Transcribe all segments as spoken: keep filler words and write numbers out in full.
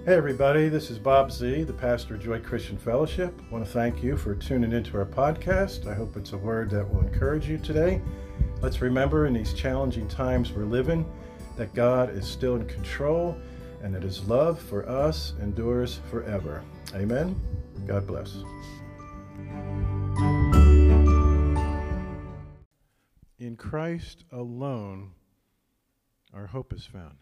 Hey everybody, this is Bob Z, the pastor of Joy Christian Fellowship. I want to thank you for tuning into our podcast. I hope it's a word that will encourage you today. Let's remember in these challenging times we're living that God is still in control and that his love for us endures forever. Amen. God bless. In Christ alone, our hope is found.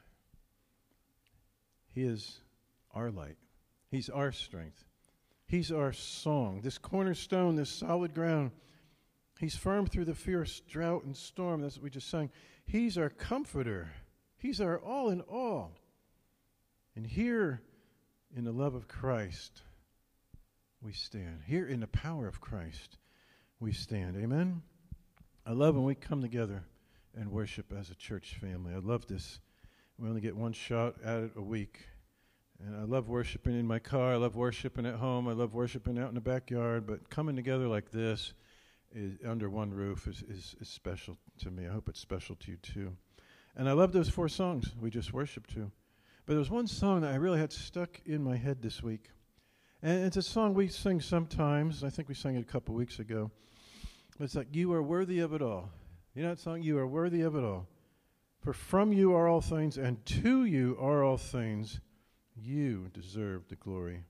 He is our light. He's our strength. He's our song. This cornerstone, this solid ground. He's firm through the fierce drought and storm. That's what we just sang. He's our comforter. He's our all in all. And here in the love of Christ, we stand. Here in the power of Christ, we stand. Amen? I love when we come together and worship as a church family. I love this. We only get one shot at it a week. And I love worshiping in my car. I love worshiping at home. I love worshiping out in the backyard. But coming together like this is, under one roof is, is, is special to me. I hope it's special to you too. And I love those four songs we just worshiped to. But there was one song that I really had stuck in my head this week. And it's a song we sing sometimes. I think we sang it a couple weeks ago. It's like, you are worthy of it all. You know that song? You are worthy of it all. For from you are all things, and to you are all things. You deserve the glory.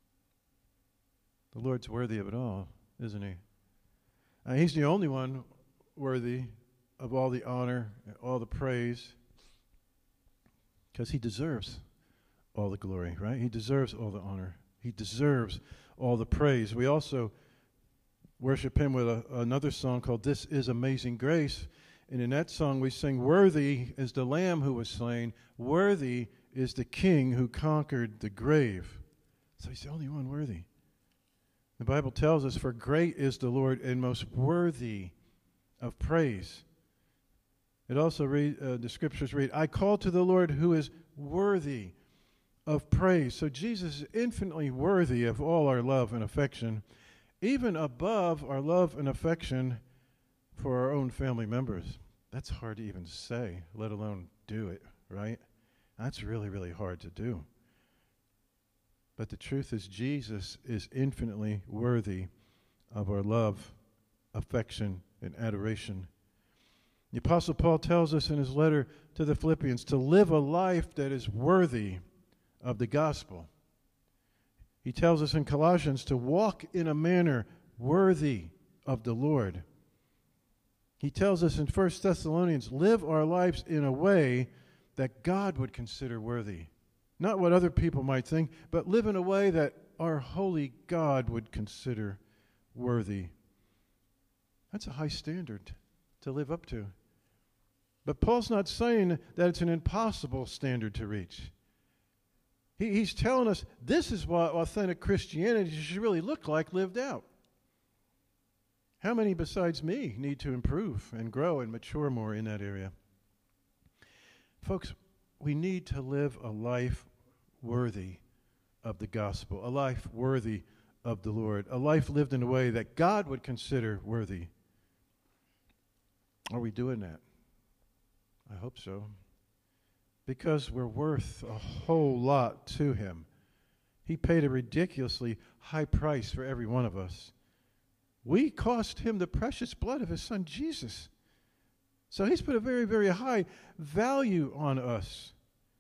The Lord's worthy of it all, isn't he? Uh, he's the only one worthy of all the honor, all the praise, because he deserves all the glory, right? He deserves all the honor. He deserves all the praise. We also worship him with a, another song called This Is Amazing Grace. And in that song we sing, worthy is the Lamb who was slain. Worthy is the King who conquered the grave. So he's the only one worthy. The Bible tells us, for great is the Lord and most worthy of praise. It also read, uh, the scriptures read, I call to the Lord who is worthy of praise. So Jesus is infinitely worthy of all our love and affection, even above our love and affection for our own family members. That's hard to even say, let alone do it, right? That's really, really hard to do. But the truth is, Jesus is infinitely worthy of our love, affection, and adoration. The Apostle Paul tells us in his letter to the Philippians to live a life that is worthy of the gospel. He tells us in Colossians to walk in a manner worthy of the Lord. He tells us in First Thessalonians, live our lives in a way that God would consider worthy. Not what other people might think, but live in a way that our holy God would consider worthy. That's a high standard to live up to. But Paul's not saying that it's an impossible standard to reach. He, he's telling us this is what authentic Christianity should really look like lived out. How many besides me need to improve and grow and mature more in that area? Folks, we need to live a life worthy of the gospel, a life worthy of the Lord, a life lived in a way that God would consider worthy. Are we doing that? I hope so. Because we're worth a whole lot to him. He paid a ridiculously high price for every one of us. We cost him the precious blood of his son, Jesus. So he's put a very, very high value on us.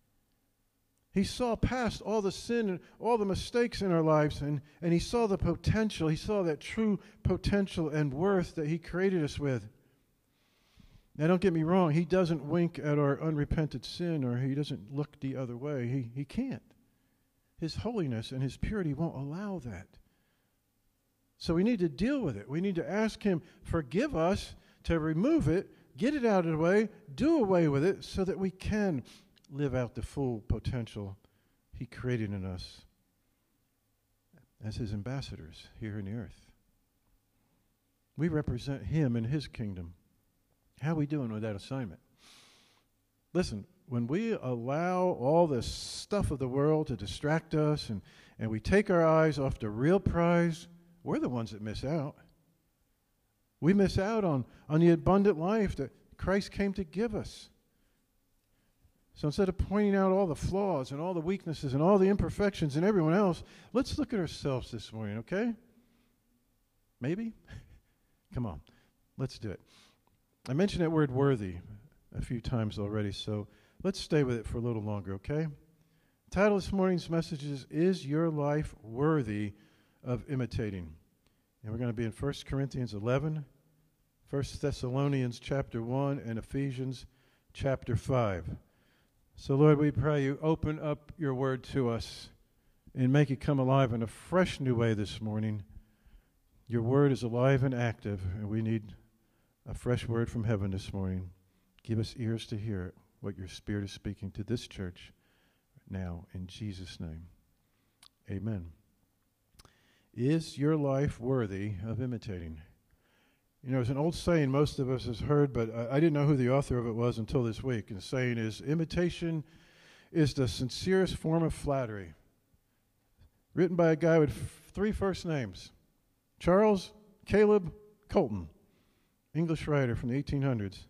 He saw past all the sin and all the mistakes in our lives, and, and he saw the potential. He saw that true potential and worth that he created us with. Now, don't get me wrong. He doesn't wink at our unrepented sin, or he doesn't look the other way. He, he can't. His holiness and his purity won't allow that. So we need to deal with it. We need to ask him, forgive us, to remove it, get it out of the way, do away with it, so that we can live out the full potential he created in us as his ambassadors here in the earth. We represent him and his kingdom. How are we doing with that assignment? Listen, when we allow all this stuff of the world to distract us and, and we take our eyes off the real prize, we're the ones that miss out. We miss out on, on the abundant life that Christ came to give us. So instead of pointing out all the flaws and all the weaknesses and all the imperfections in everyone else, let's look at ourselves this morning, okay? Maybe? Come on, let's do it. I mentioned that word worthy a few times already, so let's stay with it for a little longer, okay? The title of this morning's message is, Is Your Life Worthy of Imitating? And we're going to be in First Corinthians eleven, First Thessalonians chapter one, and Ephesians chapter five. So, Lord, we pray you open up your word to us and make it come alive in a fresh new way this morning. Your word is alive and active, and we need a fresh word from heaven this morning. Give us ears to hear what your Spirit is speaking to this church now, in Jesus' name. Amen. Is your life worthy of imitating? You know, there's an old saying most of us has heard, but I, I didn't know who the author of it was until this week. And the saying is, imitation is the sincerest form of flattery. Written by a guy with f- three first names. Charles Caleb Colton, English writer from the eighteen hundreds.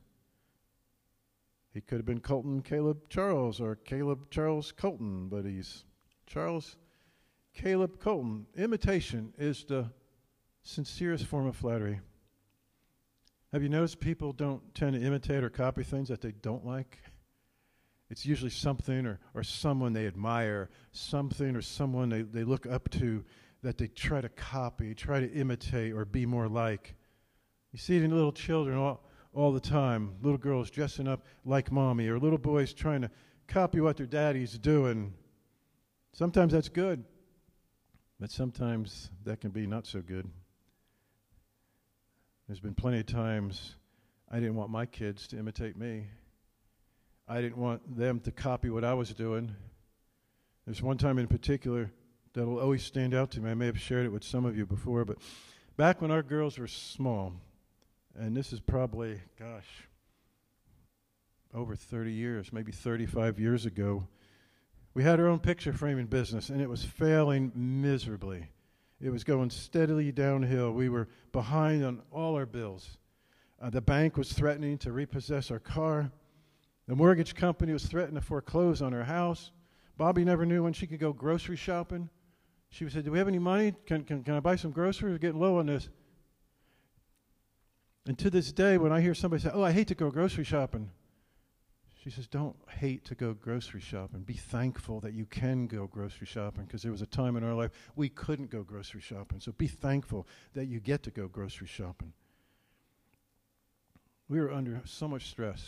He could have been Colton Caleb Charles or Caleb Charles Colton, but he's Charles Caleb Colton. Imitation is the sincerest form of flattery. Have you noticed people don't tend to imitate or copy things that they don't like? It's usually something or, or someone they admire, something or someone they, they look up to that they try to copy, try to imitate or be more like. You see it in little children all, all the time, little girls dressing up like mommy or little boys trying to copy what their daddy's doing. Sometimes that's good, but sometimes that can be not so good. There's been plenty of times I didn't want my kids to imitate me. I didn't want them to copy what I was doing. There's one time in particular that will always stand out to me. I may have shared it with some of you before, but back when our girls were small, and this is probably, gosh, over thirty years, maybe thirty-five years ago, we had our own picture framing business, and it was failing miserably. It was going steadily downhill. We were behind on all our bills. Uh, the bank was threatening to repossess our car. The mortgage company was threatening to foreclose on our house. Bobby never knew when she could go grocery shopping. She said, do we have any money? Can, can, can I buy some groceries? We're getting low on this. And to this day, when I hear somebody say, oh, I hate to go grocery shopping, she says, don't hate to go grocery shopping. Be thankful that you can go grocery shopping, because there was a time in our life we couldn't go grocery shopping. So be thankful that you get to go grocery shopping. We were under so much stress.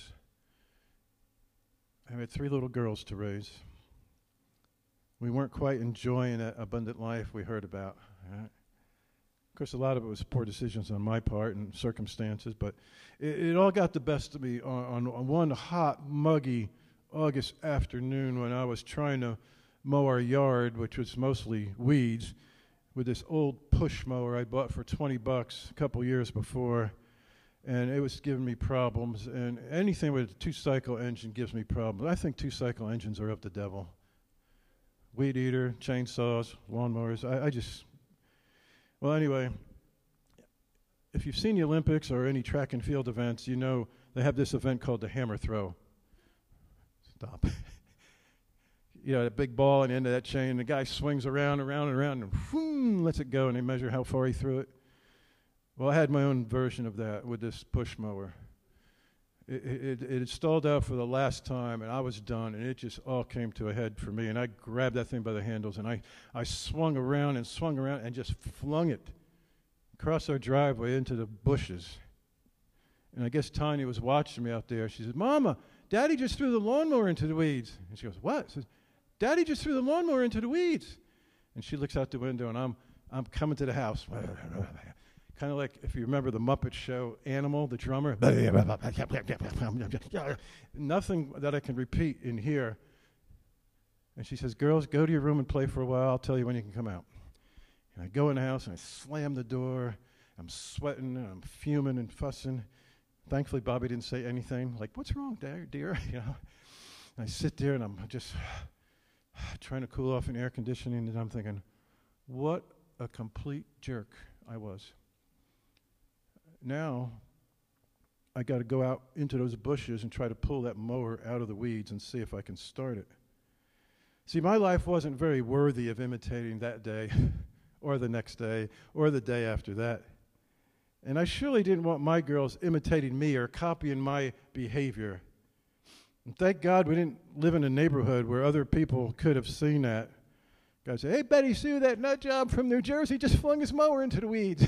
I had three little girls to raise. We weren't quite enjoying that abundant life we heard about. Right? Of course, a lot of it was poor decisions on my part and circumstances, but it, it all got the best of me on, on, on one hot, muggy August afternoon when I was trying to mow our yard, which was mostly weeds, with this old push mower I bought for twenty bucks a couple years before, and it was giving me problems. And anything with a two-cycle engine gives me problems. I think two-cycle engines are of the devil. Weed eater, chainsaws, lawnmowers. I, I just... Well, anyway, if you've seen the Olympics or any track and field events, you know they have this event called the hammer throw. Stop. You know, that big ball on the end of that chain, and the guy swings around, around, and around, and whoom, lets it go, and they measure how far he threw it. Well, I had my own version of that with this push mower. It, it, it had stalled out for the last time, and I was done, and it just all came to a head for me. And I grabbed that thing by the handles, and I, I swung around and swung around and just flung it across our driveway into the bushes. And I guess Tanya was watching me out there. She said, Mama, Daddy just threw the lawnmower into the weeds. And she goes, what? I said, Daddy just threw the lawnmower into the weeds. And she looks out the window, and I'm I'm coming to the house. Kind of like, if you remember the Muppet Show, Animal, the drummer. Nothing that I can repeat in here. And she says, girls, go to your room and play for a while. I'll tell you when you can come out. And I go in the house, and I slam the door. I'm sweating, and I'm fuming and fussing. Thankfully, Bobby didn't say anything. Like, what's wrong, dear? You know. And I sit there, and I'm just trying to cool off in air conditioning, and I'm thinking, what a complete jerk I was. Now, I got to go out into those bushes and try to pull that mower out of the weeds and see if I can start it. See, my life wasn't very worthy of imitating that day or the next day or the day after that. And I surely didn't want my girls imitating me or copying my behavior. And thank God we didn't live in a neighborhood where other people could have seen that. Guys say, hey, Betty Sue, that nut job from New Jersey just flung his mower into the weeds.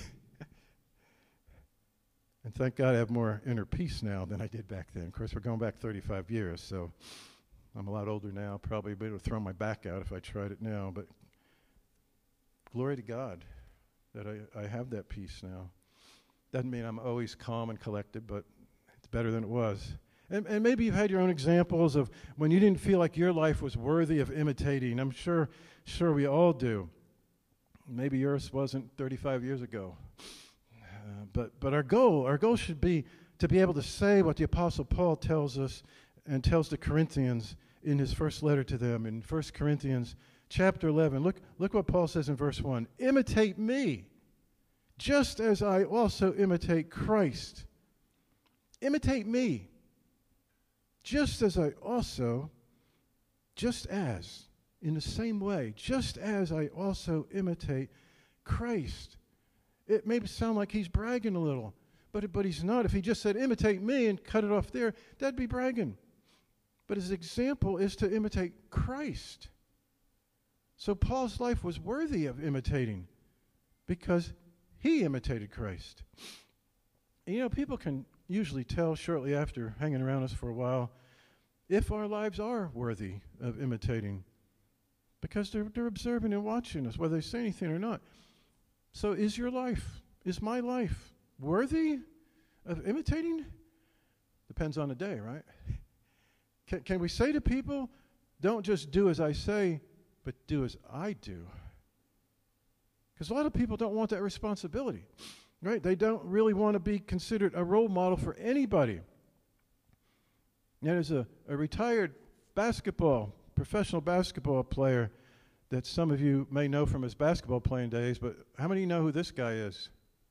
And thank God I have more inner peace now than I did back then. Of course, we're going back thirty-five years, so I'm a lot older now. Probably be able to throw my back out if I tried it now. But glory to God that I, I have that peace now. Doesn't mean I'm always calm and collected, but it's better than it was. And, and maybe you've had your own examples of when you didn't feel like your life was worthy of imitating. I'm sure, sure we all do. Maybe yours wasn't thirty-five years ago. Uh, but but our goal, our goal should be to be able to say what the Apostle Paul tells us and tells the Corinthians in his first letter to them in First Corinthians chapter eleven. Look, look what Paul says in verse one. Imitate me, just as I also imitate Christ. Imitate me, just as I also, just as, in the same way, just as I also imitate Christ. It may sound like he's bragging a little, but, but he's not. If he just said, imitate me and cut it off there, that'd be bragging. But his example is to imitate Christ. So Paul's life was worthy of imitating because he imitated Christ. And you know, people can usually tell shortly after hanging around us for a while if our lives are worthy of imitating because they're, they're observing and watching us, whether they say anything or not. So is your life, is my life worthy of imitating? Depends on the day, right? Can, can we say to people, don't just do as I say, but do as I do? Because a lot of people don't want that responsibility, right? They don't really want to be considered a role model for anybody. Now, there's a, a retired basketball, professional basketball player that some of you may know from his basketball playing days, but how many know who this guy is?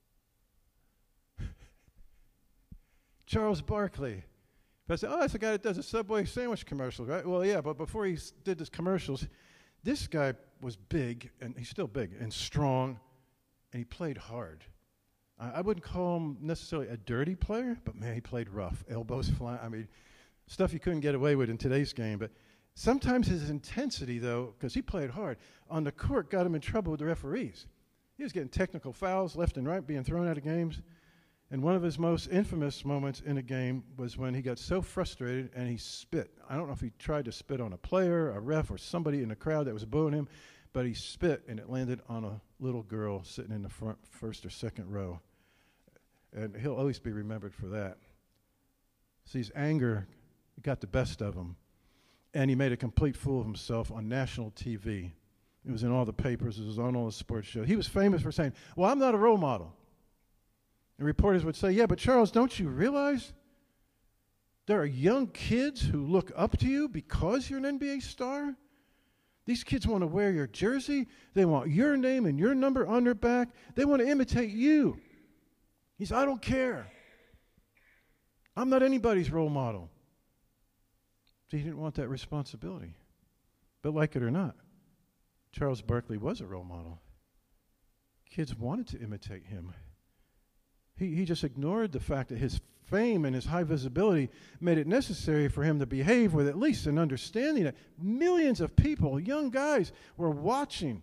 Charles Barkley. If I say, oh, that's the guy that does the Subway sandwich commercials, right? Well, yeah, but before he s- did his commercials, this guy was big, and he's still big, and strong, and he played hard. I, I wouldn't call him necessarily a dirty player, but man, he played rough. Elbows flying, I mean, stuff you couldn't get away with in today's game, but sometimes his intensity, though, because he played hard, on the court got him in trouble with the referees. He was getting technical fouls left and right, being thrown out of games. And one of his most infamous moments in a game was when he got so frustrated and he spit. I don't know if he tried to spit on a player, a ref, or somebody in the crowd that was booing him, but he spit and it landed on a little girl sitting in the front, first or second row. And he'll always be remembered for that. See, his anger got the best of him. And he made a complete fool of himself on national T V. It was in all the papers. It was on all the sports shows. He was famous for saying, well, I'm not a role model. And reporters would say, yeah, but Charles, don't you realize there are young kids who look up to you because you're an N B A star? These kids want to wear your jersey. They want your name and your number on their back. They want to imitate you. He said, I don't care. I'm not anybody's role model. So he didn't want that responsibility. But like it or not, Charles Barkley was a role model. Kids wanted to imitate him. He, he just ignored the fact that his fame and his high visibility made it necessary for him to behave with at least an understanding that millions of people, young guys, were watching.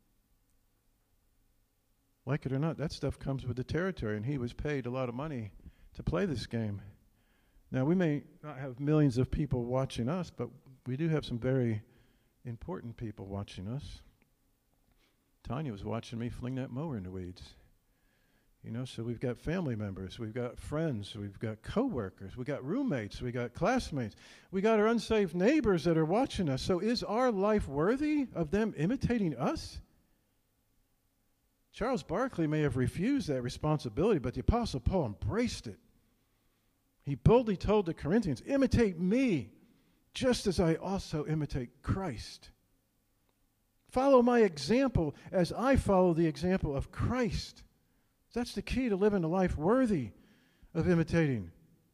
Like it or not, that stuff comes with the territory, and he was paid a lot of money to play this game. Now, we may not have millions of people watching us, but we do have some very important people watching us. Tanya was watching me fling that mower in the weeds. You know, so we've got family members, we've got friends, we've got coworkers, we've got roommates, we've got classmates, we got our unsaved neighbors that are watching us. So is our life worthy of them imitating us? Charles Barkley may have refused that responsibility, but the Apostle Paul embraced it. He boldly told the Corinthians, imitate me, just as I also imitate Christ. Follow my example as I follow the example of Christ. That's the key to living a life worthy of imitating.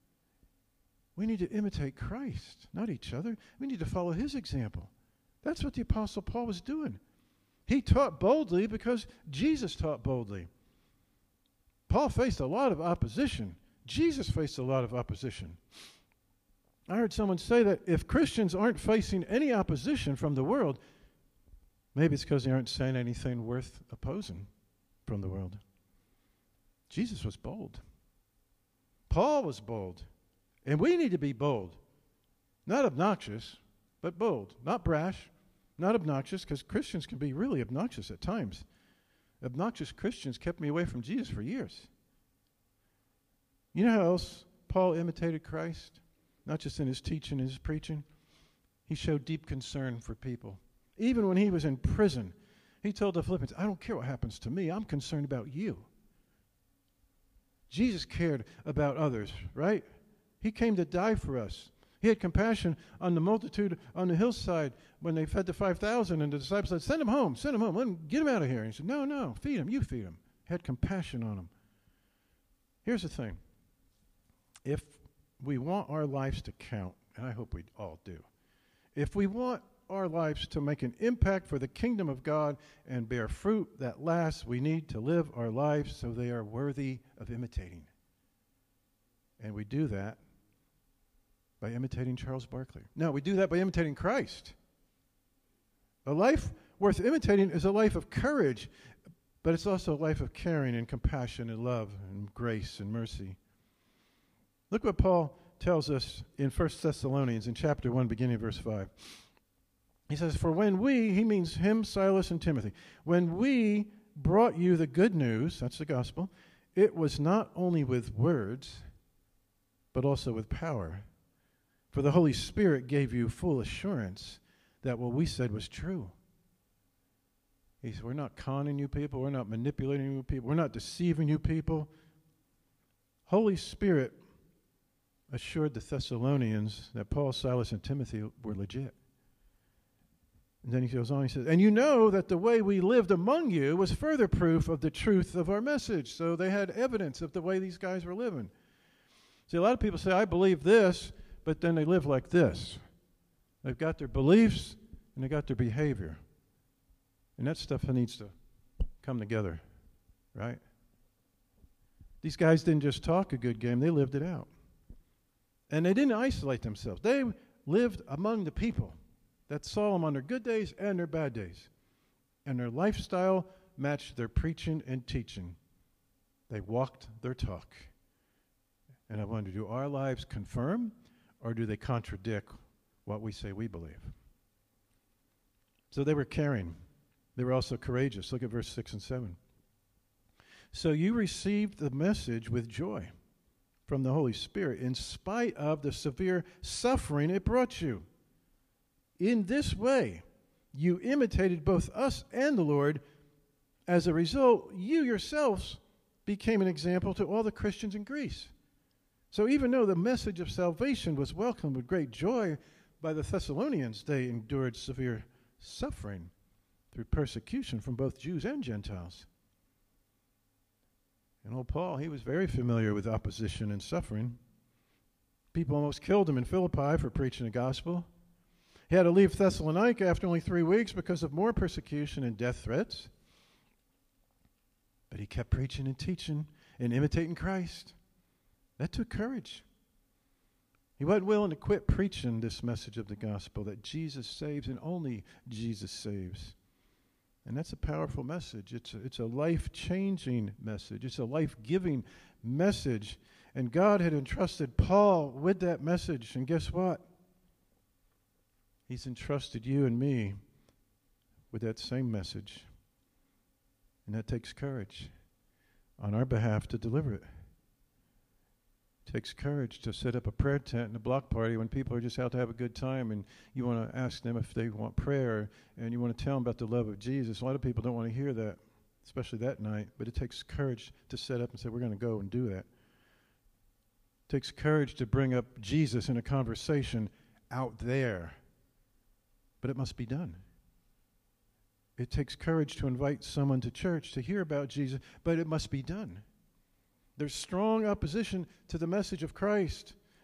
We need to imitate Christ, not each other. We need to follow his example. That's what the Apostle Paul was doing. He taught boldly because Jesus taught boldly. Paul faced a lot of opposition. Jesus faced a lot of opposition. I heard someone say that if Christians aren't facing any opposition from the world, maybe it's because they aren't saying anything worth opposing from the world. Jesus was bold. Paul was bold. And we need to be bold. Not obnoxious, but bold. Not brash, not obnoxious, because Christians can be really obnoxious at times. Obnoxious Christians kept me away from Jesus for years. You know how else Paul imitated Christ? Not just in his teaching and his preaching. He showed deep concern for people. Even when he was in prison, he told the Philippians, I don't care what happens to me. I'm concerned about you. Jesus cared about others, right? He came to die for us. He had compassion on the multitude on the hillside when they fed the five thousand, and the disciples said, send them home, send them home, let them, get them out of here. And he said, no, no, feed them, you feed them. He had compassion on them. Here's the thing. If we want our lives to count, and I hope we all do, if we want our lives to make an impact for the kingdom of God and bear fruit that lasts, we need to live our lives so they are worthy of imitating. And we do that by imitating Charles Barkley. No, we do that by imitating Christ. A life worth imitating is a life of courage, but it's also a life of caring and compassion and love and grace and mercy. Look what Paul tells us in First Thessalonians in chapter one, beginning of verse five. He says, for when we, he means him, Silas, and Timothy, when we brought you the good news, that's the gospel, it was not only with words, but also with power. For the Holy Spirit gave you full assurance that what we said was true. He said, we're not conning you people, we're not manipulating you people, we're not deceiving you people. Holy Spirit assured the Thessalonians that Paul, Silas, and Timothy were legit. And then he goes on, he says, and you know that the way we lived among you was further proof of the truth of our message. So they had evidence of the way these guys were living. See, a lot of people say, I believe this, but then they live like this. They've got their beliefs and they got their behavior. And that stuff needs to come together, right? These guys didn't just talk a good game, they lived it out. And they didn't isolate themselves. They lived among the people that saw them on their good days and their bad days. And their lifestyle matched their preaching and teaching. They walked their talk. And I wonder, do our lives confirm or do they contradict what we say we believe? So they were caring. They were also courageous. Look at verse six and seven. So you received the message with joy from the Holy Spirit in spite of the severe suffering it brought you. In this way, you imitated both us and the Lord. As a result, you yourselves became an example to all the Christians in Greece. So even though the message of salvation was welcomed with great joy by the Thessalonians, they endured severe suffering through persecution from both Jews and Gentiles. And old Paul, he was very familiar with opposition and suffering. People almost killed him in Philippi for preaching the gospel. He had to leave Thessalonica after only three weeks because of more persecution and death threats. But he kept preaching and teaching and imitating Christ. That took courage. He wasn't willing to quit preaching this message of the gospel that Jesus saves and only Jesus saves. And that's a powerful message. It's a, it's a life-changing message. It's a life-giving message. And God had entrusted Paul with that message. And guess what? He's entrusted you and me with that same message. And that takes courage on our behalf to deliver it. It takes courage to set up a prayer tent and a block party when people are just out to have a good time and you want to ask them if they want prayer and you want to tell them about the love of Jesus. A lot of people don't want to hear that, especially that night, but it takes courage to set up and say, we're going to go and do that. It takes courage to bring up Jesus in a conversation out there, but it must be done. It takes courage to invite someone to church to hear about Jesus, but it must be done. There's strong opposition to the message of Christ,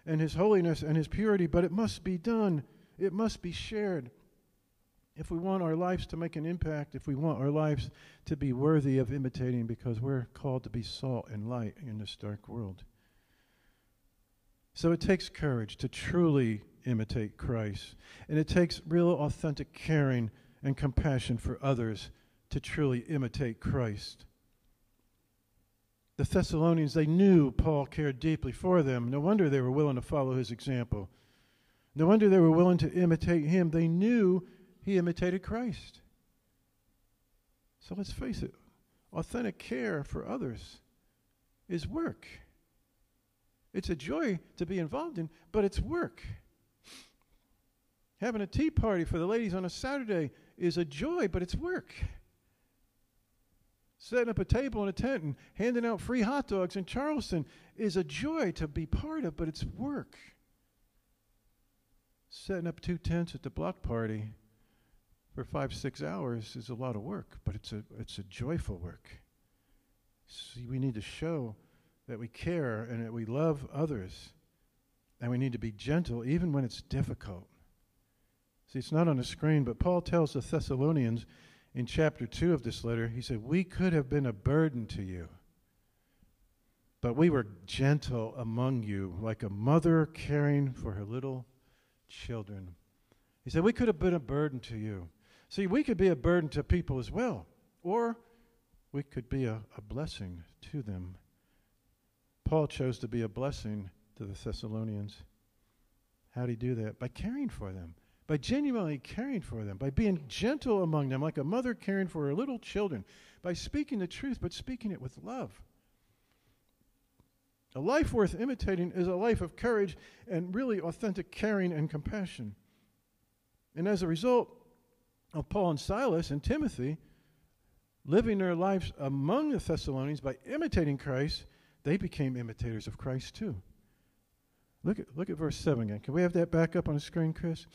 and his holiness and his purity, but it must be done. It must be shared. If we want our lives to make an impact, if we want our lives to be worthy of imitating, because we're called to be salt and light in this dark world. So it takes courage to truly imitate Christ. And it takes real authentic caring and compassion for others to truly imitate Christ. The Thessalonians, they knew Paul cared deeply for them. No wonder they were willing to follow his example. No wonder they were willing to imitate him. They knew he imitated Christ. So let's face it, authentic care for others is work. It's a joy to be involved in, but it's work. Having a tea party for the ladies on a Saturday is a joy, but it's work. Setting up a table in a tent and handing out free hot dogs in Charleston is a joy to be part of, but it's work. Setting up two tents at the block party for five, six hours is a lot of work, but it's a it's a joyful work. See, we need to show that we care and that we love others, and we need to be gentle even when it's difficult. See, it's not on the screen, but Paul tells the Thessalonians in chapter two of this letter, he said, we could have been a burden to you, but we were gentle among you, like a mother caring for her little children. He said, we could have been a burden to you. See, we could be a burden to people as well, or we could be a, a blessing to them. Paul chose to be a blessing to the Thessalonians. How did he do that? By caring for them. By genuinely caring for them, by being gentle among them, like a mother caring for her little children, by speaking the truth, but speaking it with love. A life worth imitating is a life of courage and really authentic caring and compassion. And as a result of Paul and Silas and Timothy living their lives among the Thessalonians by imitating Christ, they became imitators of Christ too. Look at, look at verse seven again. Can we have that back up on the screen, Chris?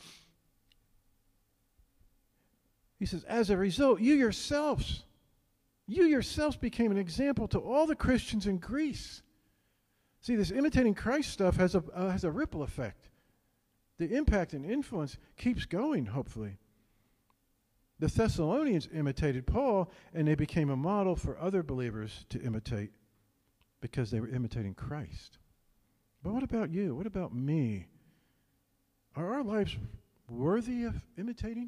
He says, as a result, you yourselves, you yourselves became an example to all the Christians in Greece. See, this imitating Christ stuff has a, uh, has a ripple effect. The impact and influence keeps going, hopefully. The Thessalonians imitated Paul, and they became a model for other believers to imitate because they were imitating Christ. But what about you? What about me? Are our lives worthy of imitating?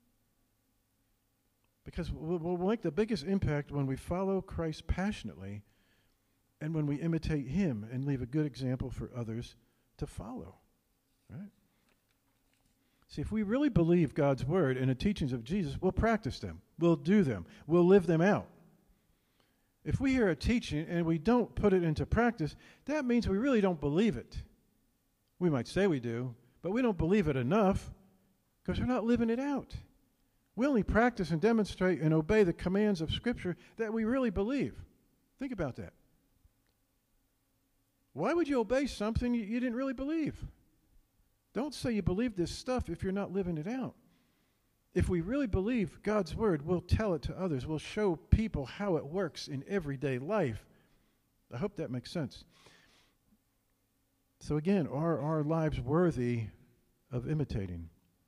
Because we'll, we'll make the biggest impact when we follow Christ passionately and when we imitate him and leave a good example for others to follow. Right? See, if we really believe God's word and the teachings of Jesus, we'll practice them. We'll do them. We'll live them out. If we hear a teaching and we don't put it into practice, that means we really don't believe it. We might say we do, but we don't believe it enough because we're not living it out. We only practice and demonstrate and obey the commands of Scripture that we really believe. Think about that. Why would you obey something you, you didn't really believe? Don't say you believe this stuff if you're not living it out. If we really believe God's word, we'll tell it to others. We'll show people how it works in everyday life. I hope that makes sense. So again, are our lives worthy of imitating?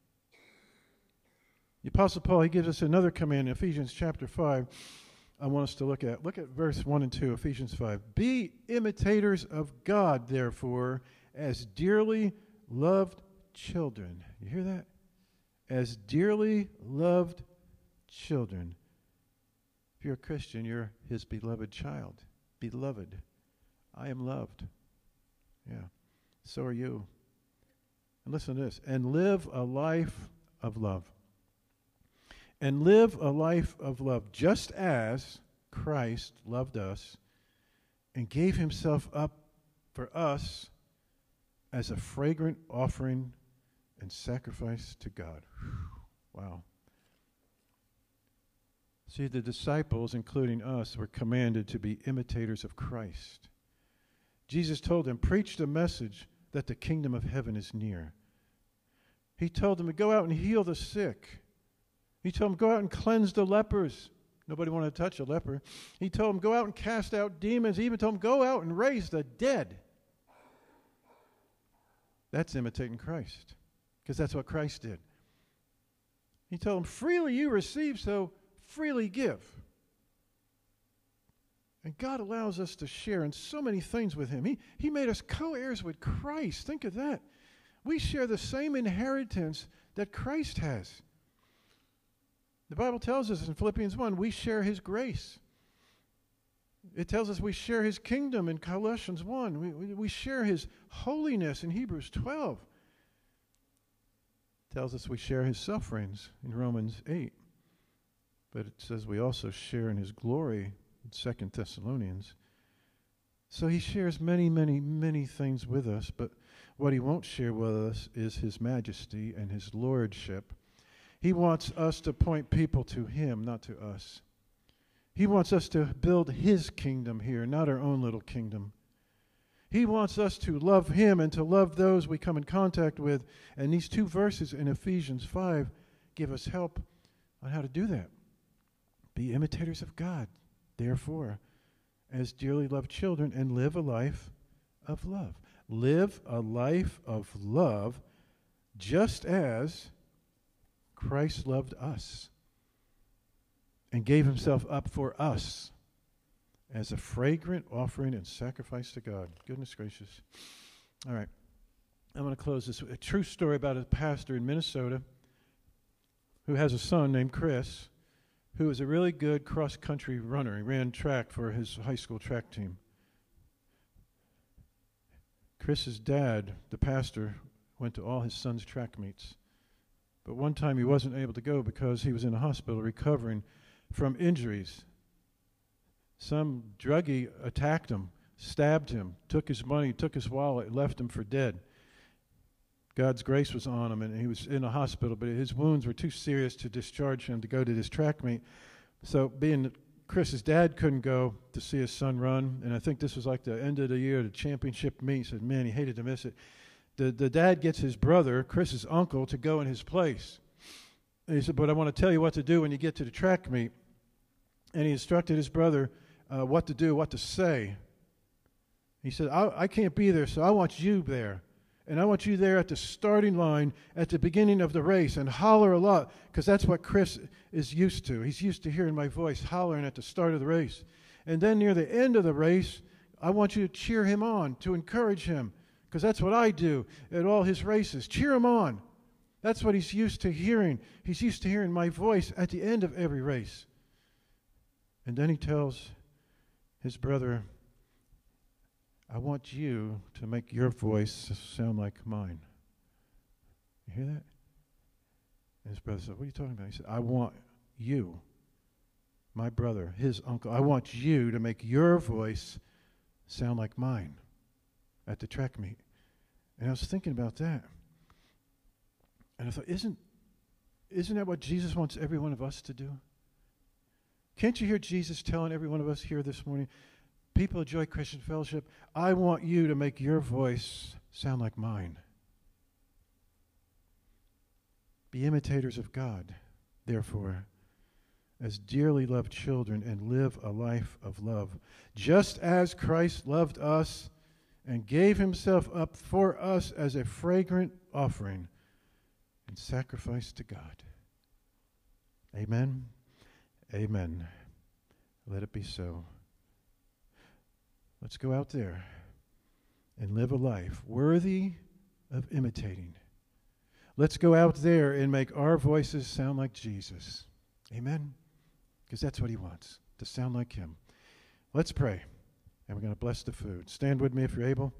The Apostle Paul, he gives us another command in Ephesians chapter five I want us to look at. Look at verse one and two, Ephesians five. Be imitators of God, therefore, as dearly loved children. You hear that? As dearly loved children. If you're a Christian, you're his beloved child. Beloved. I am loved. Yeah. So are you. And listen to this. And live a life of love. And live a life of love, just as Christ loved us and gave himself up for us as a fragrant offering and sacrifice to God. Wow. See, the disciples, including us, were commanded to be imitators of Christ. Jesus told them, preach the message that the kingdom of heaven is near. He told them to go out and heal the sick. He told them, go out and cleanse the lepers. Nobody wanted to touch a leper. He told them, go out and cast out demons. He even told them, go out and raise the dead. That's imitating Christ, because that's what Christ did. He told them, freely you receive, so freely give. And God allows us to share in so many things with him. He, he made us co-heirs with Christ. Think of that. We share the same inheritance that Christ has. The Bible tells us in Philippians one, we share his grace. It tells us we share his kingdom in Colossians one. We, we, we share his holiness in Hebrews twelve. It tells us we share his sufferings in Romans eight. But it says we also share in his glory in Second Thessalonians. So he shares many, many, many things with us, but what he won't share with us is his majesty and his lordship. He wants us to point people to him, not to us. He wants us to build his kingdom here, not our own little kingdom. He wants us to love him and to love those we come in contact with. And these two verses in Ephesians five give us help on how to do that. Be imitators of God, therefore, as dearly loved children, and live a life of love. Live a life of love just as Christ loved us and gave himself up for us as a fragrant offering and sacrifice to God. Goodness gracious. All right. I'm going to close this with a true story about a pastor in Minnesota who has a son named Chris, who is a really good cross-country runner. He ran track for his high school track team. Chris's dad, the pastor, went to all his son's track meets. But one time he wasn't able to go because he was in a hospital recovering from injuries. Some druggie attacked him, stabbed him, took his money, took his wallet, and left him for dead. God's grace was on him, and he was in a hospital, but his wounds were too serious to discharge him to go to this track meet. So being Chris's dad couldn't go to see his son run, and I think this was like the end of the year, the championship meet. He said, man, he hated to miss it. The, the dad gets his brother, Chris's uncle, to go in his place. And he said, but I want to tell you what to do when you get to the track meet. And he instructed his brother uh, what to do, what to say. He said, I, I can't be there, so I want you there. And I want you there at the starting line at the beginning of the race and holler a lot, because that's what Chris is used to. He's used to hearing my voice hollering at the start of the race. And then near the end of the race, I want you to cheer him on, to encourage him, because that's what I do at all his races. Cheer him on. That's what he's used to hearing. He's used to hearing my voice at the end of every race. And then he tells his brother, I want you to make your voice sound like mine. You hear that? And his brother said, what are you talking about? He said, I want you, my brother, his uncle, I want you to make your voice sound like mine at the track meet. And I was thinking about that. And I thought, isn't, isn't that what Jesus wants every one of us to do? Can't you hear Jesus telling every one of us here this morning, people of Joy Christian Fellowship, I want you to make your voice sound like mine. Be imitators of God, therefore, as dearly loved children, and live a life of love, just as Christ loved us and gave himself up for us as a fragrant offering and sacrifice to God. Amen. Amen. Let it be so. Let's go out there and live a life worthy of imitating. Let's go out there and make our voices sound like Jesus. Amen? Because that's what he wants, to sound like him. Let's pray, and we're going to bless the food. Stand with me if you're able.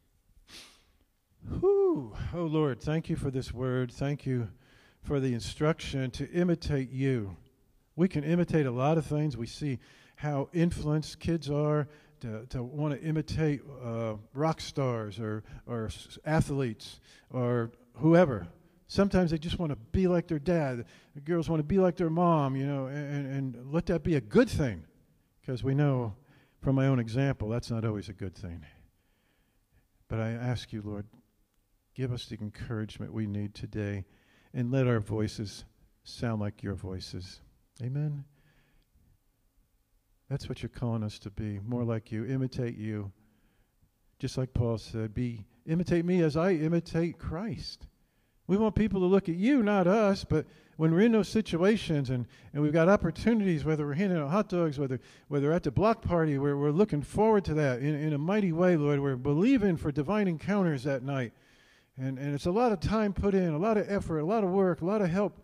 Whew. Oh, Lord, thank you for this word. Thank you for the instruction to imitate you. We can imitate a lot of things. We see how influenced kids are to, to want to imitate uh, rock stars or, or s- athletes or whoever. Sometimes they just want to be like their dad. The girls want to be like their mom, you know, and, and let that be a good thing, because we know from my own example that's not always a good thing. But I ask you, Lord, give us the encouragement we need today, and let our voices sound like your voices. Amen? That's what you're calling us to be, more like you, imitate you. Just like Paul said, be imitate me as I imitate Christ. We want people to look at you, not us, but when we're in those situations and, and we've got opportunities, whether we're handing out hot dogs, whether whether at the block party, we're, we're looking forward to that in, in a mighty way, Lord. We're believing for divine encounters that night. And, and it's a lot of time put in, a lot of effort, a lot of work, a lot of help.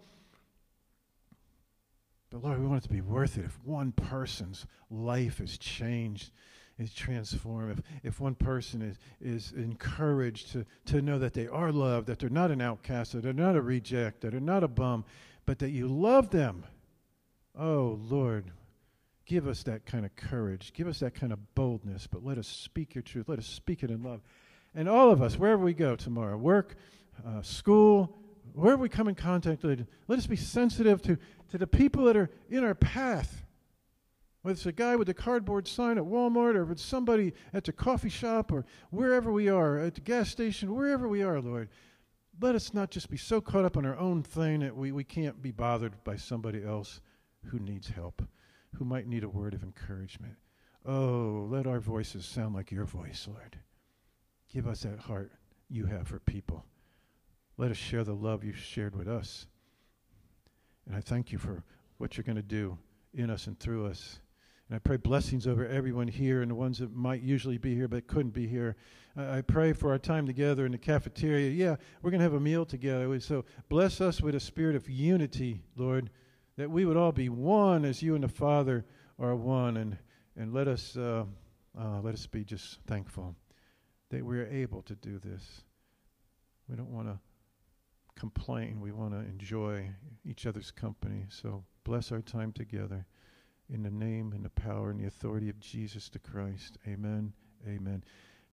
But Lord, we want it to be worth it if one person's life is changed, is transformed, if, if one person is, is encouraged to, to know that they are loved, that they're not an outcast, that they're not a reject, that they're not a bum, but that you love them. Oh, Lord, give us that kind of courage. Give us that kind of boldness, but let us speak your truth. Let us speak it in love. And all of us, wherever we go tomorrow, work, uh, school, wherever we come in contact with, let us be sensitive to, to the people that are in our path. Whether it's a guy with a cardboard sign at Walmart or if it's somebody at the coffee shop or wherever we are, at the gas station, wherever we are, Lord, let us not just be so caught up on our own thing that we, we can't be bothered by somebody else who needs help, who might need a word of encouragement. Oh, let our voices sound like your voice, Lord. Give us that heart you have for people. Let us share the love you've shared with us. And I thank you for what you're going to do in us and through us. And I pray blessings over everyone here and the ones that might usually be here but couldn't be here. I, I pray for our time together in the cafeteria. Yeah, we're going to have a meal together. So bless us with a spirit of unity, Lord, that we would all be one as you and the Father are one. And, and let us uh, uh, let us be just thankful that we're able to do this. We don't want to complain. We want to enjoy each other's company. So bless our time together. In the name and the power and the authority of Jesus the Christ. Amen. Amen.